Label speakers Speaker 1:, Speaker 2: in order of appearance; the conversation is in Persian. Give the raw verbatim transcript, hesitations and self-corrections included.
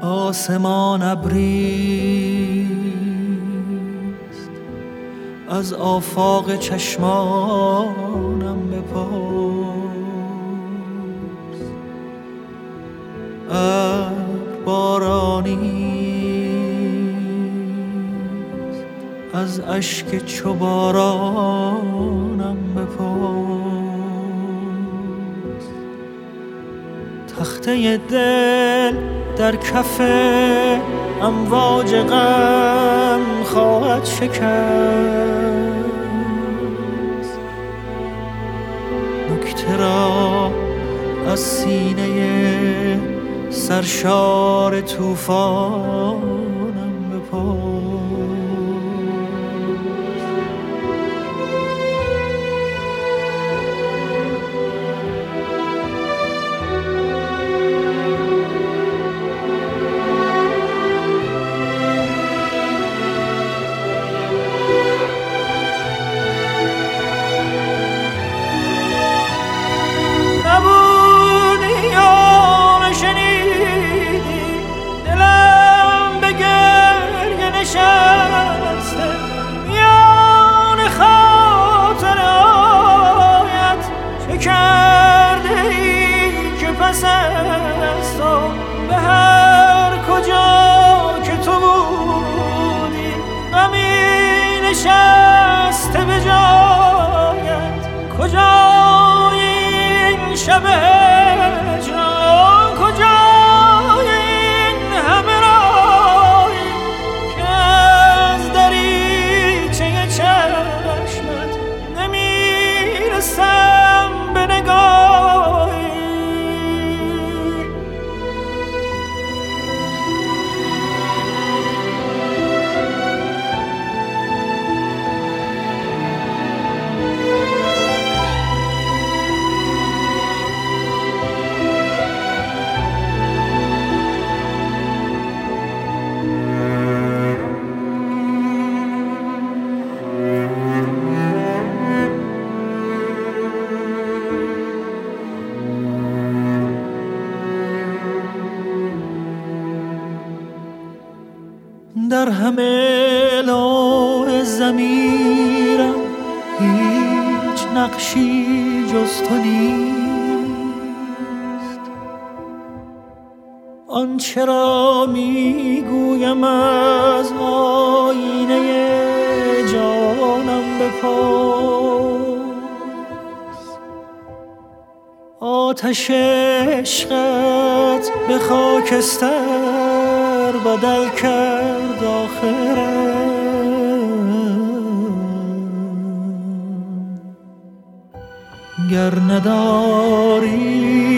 Speaker 1: آسمان ابریست، از آفاق چشمانم بپرس. ابر بارانیست، از اشک چو بارانم بپرس. تخته دل در کف امواج غم خواهد شکست، نکته را از سینه سرشار طوفانم بپرس. به هر کجا که تو بودی غمی نشسته به جایت. کجای این شب هجران، کجای این همه راهی که از دریچه چشمت نمیرسم به نگاهی. در همه لوح ضمیرم هیچ نقشی جز تو نیست. آنچه را میگویم از آینه جانم بپرس. آتش عشقت به خاکستر بدل کرد آخرم. گر نداری